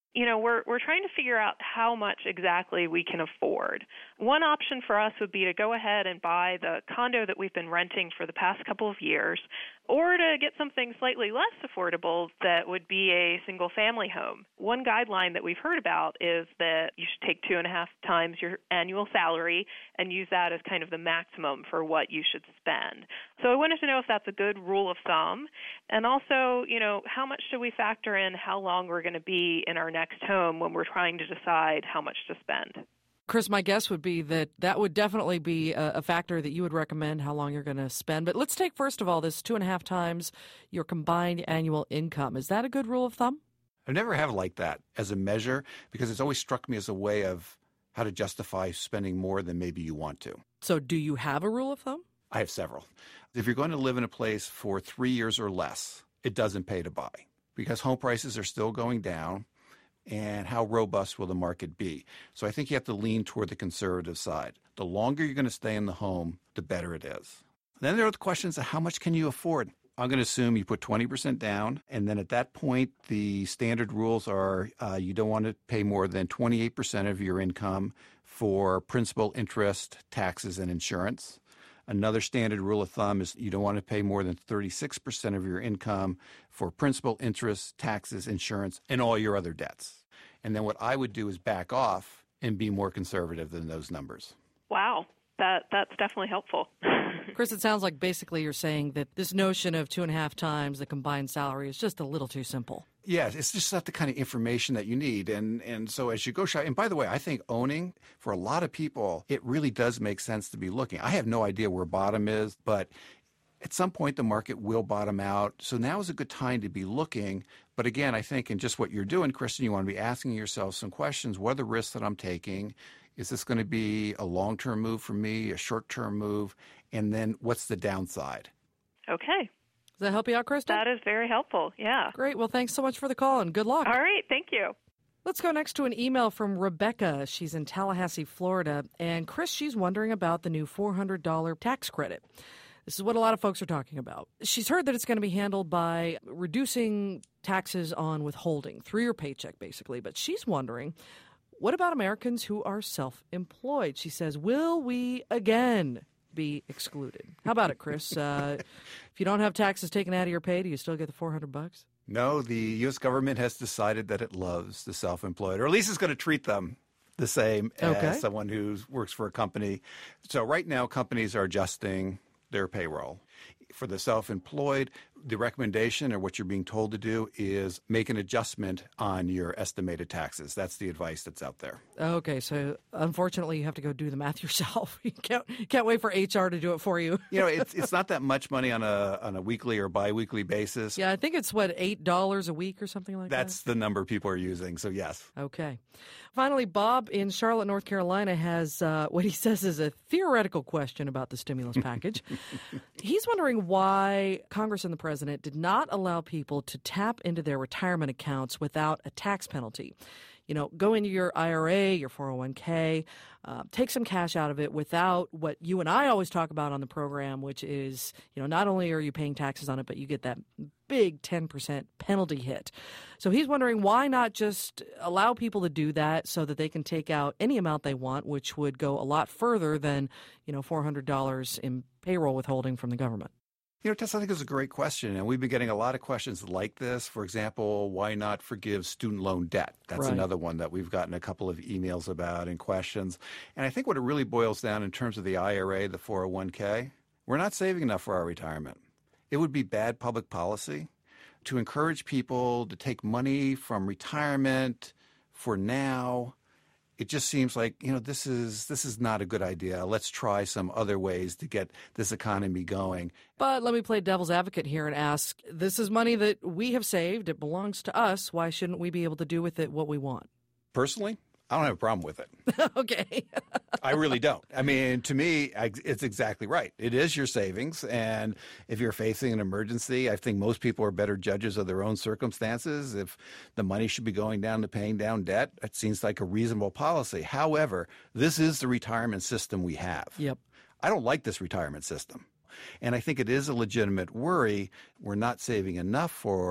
S2: You know, we're we're trying to figure out how much exactly we can afford. One option for us would be to go ahead and buy the condo that we've been renting for the past couple of years, or to get something slightly less affordable that would be a single-family home. One guideline that we've heard about is that you should take two and a half times your annual salary and use that as kind of the maximum for what you should spend. So I wanted to know if that's a good rule of thumb, and also, you know, how much should we factor in how long we're going to be in our next home when we're trying to decide how much to spend.
S1: Chris, my guess would be that that would definitely be a, a factor that you would recommend how long you're going to spend. But let's take, first of all, this two and a half times your combined annual income. Is that a good rule of thumb?
S23: I've never have liked that as a measure because it's always struck me as a way of how to justify spending more than maybe you want to.
S1: So do you have a rule of thumb?
S23: I have several. If you're going to live in a place for three years or less, it doesn't pay to buy because home prices are still going down. And how robust will the market be? So I think you have to lean toward the conservative side. The longer you're going to stay in the home, the better it is. Then there are the questions of how much can you afford? I'm going to assume you put twenty percent down, and then at that point, the standard rules are uh, you don't want to pay more than twenty-eight percent of your income for principal, interest, taxes, and insurance. Another standard rule of thumb is you don't want to pay more than thirty-six percent of your income for principal, interest, taxes, insurance, and all your other debts. And then what I would do is back off and be more conservative than those numbers.
S2: Wow, that that's definitely helpful.
S1: Chris, it sounds like basically you're saying that this notion of two and a half times the combined salary is just a little too simple.
S23: Yes, it's just not the kind of information that you need. And and so as you go shop, and by the way, I think owning, for a lot of people, it really does make sense to be looking. I have no idea where bottom is, but at some point the market will bottom out. So now is a good time to be looking. But again, I think in just what you're doing, Kristen, you want to be asking yourself some questions. What are the risks that I'm taking? Is this going to be a long-term move for me, a short-term move? And then what's the downside?
S2: Okay.
S1: Does that help you out, Kristen?
S2: That is very helpful, yeah.
S1: Great. Well, thanks so much for the call and good luck.
S2: All right. Thank you.
S1: Let's go next to an email from Rebecca. She's in Tallahassee, Florida. And Chris, she's wondering about the new four hundred dollars tax credit. This is what a lot of folks are talking about. She's heard that it's going to be handled by reducing taxes on withholding through your paycheck, basically. But she's wondering, what about Americans who are self-employed? She says, will we again be excluded? How about it, Chris? Uh, if you don't have taxes taken out of your pay, do you still get the four hundred bucks?
S23: No, the U S government has decided that it loves the self-employed, or at least it's going to treat them the same
S1: okay.
S23: as someone who works for a company. So right now, companies are adjusting their payroll. For the self-employed, the recommendation or what you're being told to do is make an adjustment on your estimated taxes. That's the advice that's out there.
S1: Okay, so unfortunately you have to go do the math yourself. You can't, you can't wait for H R to do it for you.
S23: You know, it's it's not that much money on a on a weekly or biweekly basis.
S1: Yeah, I think it's, what, eight dollars a week or something like
S23: That's
S1: that?
S23: That's the number people are using, so yes.
S1: Okay. Finally, Bob in Charlotte, North Carolina has uh, what he says is a theoretical question about the stimulus package. He's wondering why Congress and the president did not allow people to tap into their retirement accounts without a tax penalty. You know, go into your I R A, your four oh one k, uh, take some cash out of it without what you and I always talk about on the program, which is, you know, not only are you paying taxes on it, but you get that big ten percent penalty hit. So he's wondering why not just allow people to do that so that they can take out any amount they want, which would go a lot further than, you know, four hundred dollars in payroll withholding from the government.
S23: You know, Tess, I think it's a great question, and we've been getting a lot of questions like this. For example, why not forgive student loan debt? That's
S1: right.
S23: Another one that we've gotten a couple of emails about and questions. And I think what it really boils down in terms of the I R A, the four oh one k, we're not saving enough for our retirement. It would be bad public policy to encourage people to take money from retirement for now. It just seems like, you know, this is this is not a good idea. Let's try some other ways to get this economy going.
S1: But let me play devil's advocate here and ask, this is money that we have saved. It belongs to us. Why shouldn't we be able to do with it what we want?
S23: Personally, I don't have a problem with it.
S1: Okay.
S23: I really don't. I mean, to me, it's exactly right. It is your savings. And if you're facing an emergency, I think most people are better judges of their own circumstances. If the money should be going down to paying down debt, it seems like a reasonable policy. However, this is the retirement system we have.
S1: Yep.
S23: I don't like this retirement system. And I think it is a legitimate worry. We're not saving enough for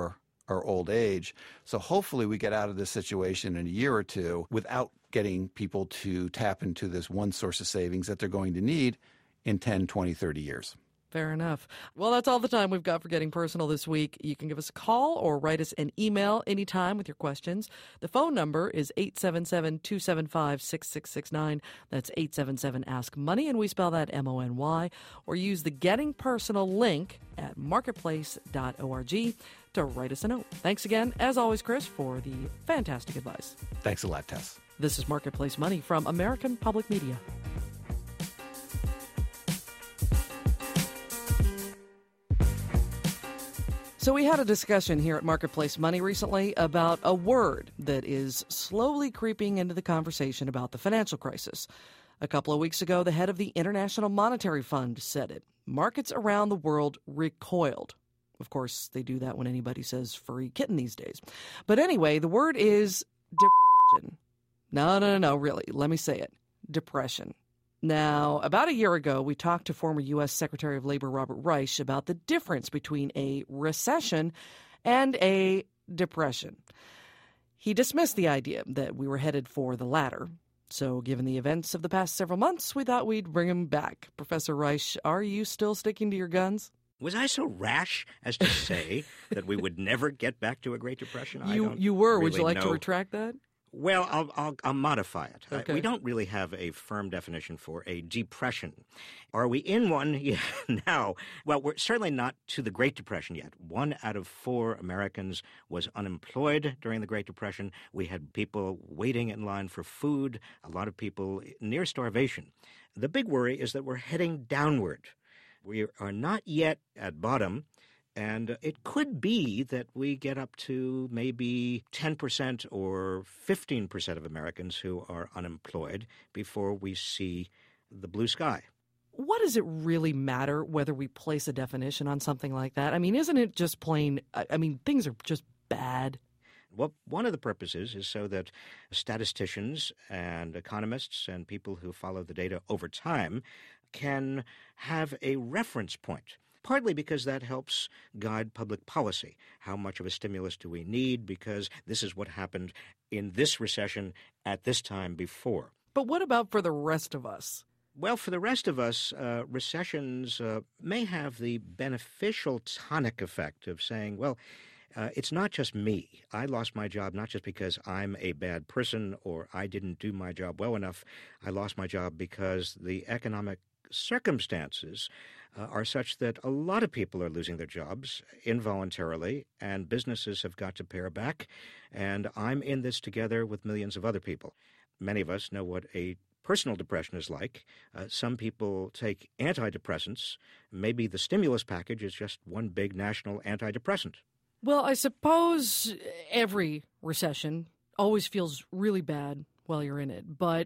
S23: or old age. So hopefully we get out of this situation in a year or two without getting people to tap into this one source of savings that they're going to need in ten, twenty, thirty years.
S1: Fair enough. Well, that's all the time we've got for Getting Personal this week. You can give us a call or write us an email anytime with your questions. The phone number is eight seven seven, two seven five, six six six nine. That's eight seven seven, ask money, and we spell that M O N Y. Or use the Getting Personal link at marketplace dot org to write us a note. Thanks again, as always, Chris, for the fantastic advice.
S23: Thanks a lot, Tess.
S1: This is Marketplace Money from American Public Media. So we had a discussion here at Marketplace Money recently about a word that is slowly creeping into the conversation about the financial crisis. A couple of weeks ago, the head of the International Monetary Fund said it. Markets around the world recoiled. Of course, they do that when anybody says furry kitten these days. But anyway, the word is depression. No, no, no, no, really. Let me say it. Depression. Now, about a year ago, we talked to former U S Secretary of Labor Robert Reich about the difference between a recession and a depression. He dismissed the idea that we were headed for the latter. So, given the events of the past several months, we thought we'd bring him back. Professor Reich, are you still sticking to your guns?
S9: Was I so rash as to say that we would never get back to a Great Depression?
S1: You,
S9: I don't
S1: you were.
S9: Really
S1: Would you like
S9: know.
S1: to retract that?
S9: Well, I'll, I'll, I'll modify it.
S1: Okay.
S9: Uh, we don't really have a firm definition for a depression. Are we in one yeah, now? Well, we're certainly not to the Great Depression yet. One out of four Americans was unemployed during the Great Depression. We had people waiting in line for food, a lot of people near starvation. The big worry is that we're heading downward. We are not yet at bottom. And it could be that we get up to maybe ten percent or fifteen percent of Americans who are unemployed before we see the blue sky.
S1: What does it really matter whether we place a definition on something like that? I mean, isn't it just plain, I mean, things are just bad?
S9: Well, one of the purposes is so that statisticians and economists and people who follow the data over time can have a reference point. Partly because that helps guide public policy. How much of a stimulus do we need? Because this is what happened in this recession at this time before.
S1: But what about for the rest of us?
S9: Well, for the rest of us, uh, recessions uh, may have the beneficial tonic effect of saying, well, uh, it's not just me. I lost my job not just because I'm a bad person or I didn't do my job well enough. I lost my job because the economic circumstances uh, are such that a lot of people are losing their jobs involuntarily, and businesses have got to pare back, and I'm in this together with millions of other people. Many of us know what a personal depression is like. Uh, some people take antidepressants. Maybe the stimulus package is just one big national antidepressant.
S1: Well, I suppose every recession always feels really bad while you're in it, but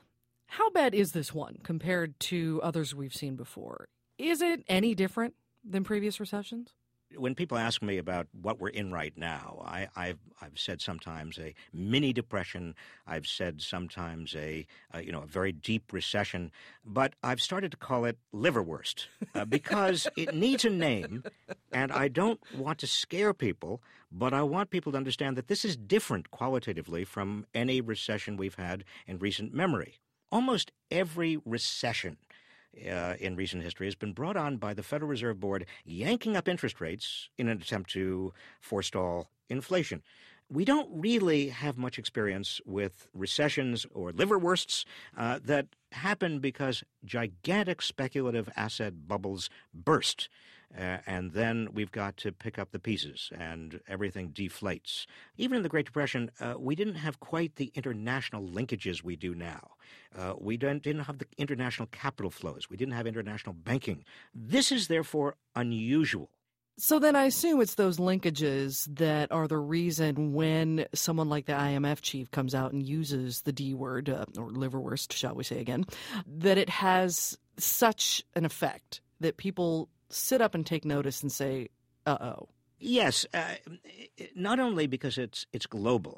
S1: how bad is this one compared to others we've seen before? Is it any different than previous recessions?
S9: When people ask me about what we're in right now, I, I've, I've said sometimes a mini depression. I've said sometimes a, a you know a very deep recession, but I've started to call it liverwurst uh, because it needs a name, and I don't want to scare people, but I want people to understand that this is different qualitatively from any recession we've had in recent memory. Almost every recession uh, in recent history has been brought on by the Federal Reserve Board yanking up interest rates in an attempt to forestall inflation. We don't really have much experience with recessions or liverwursts uh, that happen because gigantic speculative asset bubbles burst. Uh, and then we've got to pick up the pieces and everything deflates. Even in the Great Depression, uh, we didn't have quite the international linkages we do now. Uh, we didn't, didn't have the international capital flows. We didn't have international banking. This is therefore unusual.
S1: So then I assume it's those linkages that are the reason when someone like the I M F chief comes out and uses the D word, uh, or liverwurst, shall we say again, that it has such an effect that people sit up and take notice and say, uh-oh.
S9: Yes, uh, not only because it's it's global,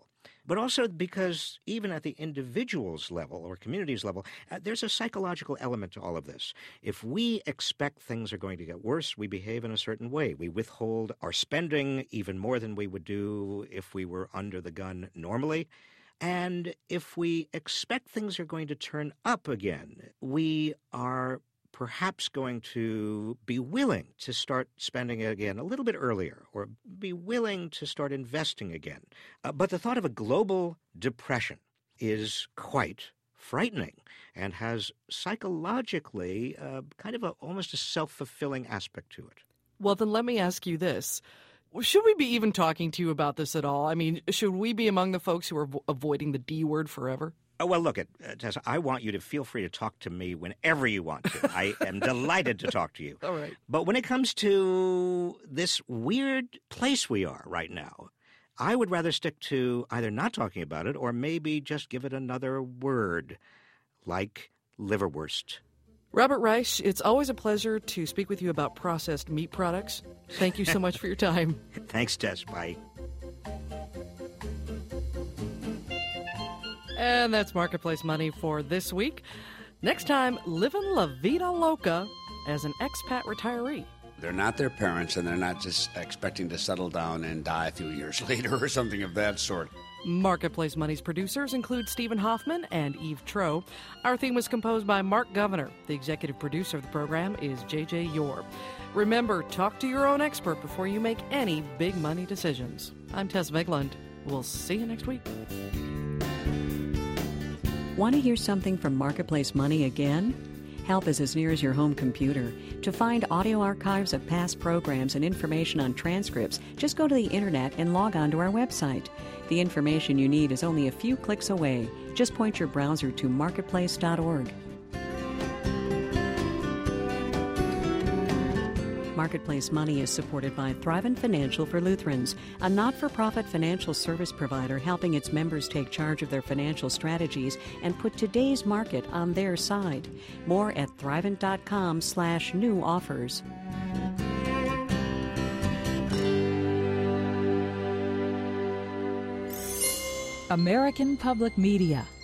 S9: but also because even at the individual's level or community's level, uh, there's a psychological element to all of this. If we expect things are going to get worse, we behave in a certain way. We withhold our spending even more than we would do if we were under the gun normally. And if we expect things are going to turn up again, we are perhaps going to be willing to start spending again a little bit earlier, or be willing to start investing again. Uh, but the thought of a global depression is quite frightening and has psychologically uh, kind of a, almost a self-fulfilling aspect to it.
S1: Well, then let me ask you this. Should we be even talking to you about this at all? I mean, should we be among the folks who are vo- avoiding the D word forever?
S9: Oh, well, look, at uh, Tessa, I want you to feel free to talk to me whenever you want to. I am delighted to talk to you.
S1: All right.
S9: But when it comes to this weird place we are right now, I would rather stick to either not talking about it or maybe just give it another word, like liverwurst.
S1: Robert Reich, it's always a pleasure to speak with you about processed meat products. Thank you so much for your time.
S9: Thanks, Tess. Bye.
S1: And that's Marketplace Money for this week. Next time, living La Vida Loca as an expat retiree.
S12: They're not their parents, and they're not just expecting to settle down and die a few years later or something of that sort.
S1: Marketplace Money's producers include Stephen Hoffman and Eve Tro. Our theme was composed by Mark Governor. The executive producer of the program is J J Yor. Remember, talk to your own expert before you make any big money decisions. I'm Tess Megland. We'll see you next week.
S5: Want to hear something from Marketplace Money again? Help is as near as your home computer. To find audio archives of past programs and information on transcripts, just go to the internet and log on to our website. The information you need is only a few clicks away. Just point your browser to marketplace dot org. Marketplace Money is supported by Thrivent Financial for Lutherans, a not-for-profit financial service provider helping its members take charge of their financial strategies and put today's market on their side. More at thrivent.com slash new offers.
S13: American Public Media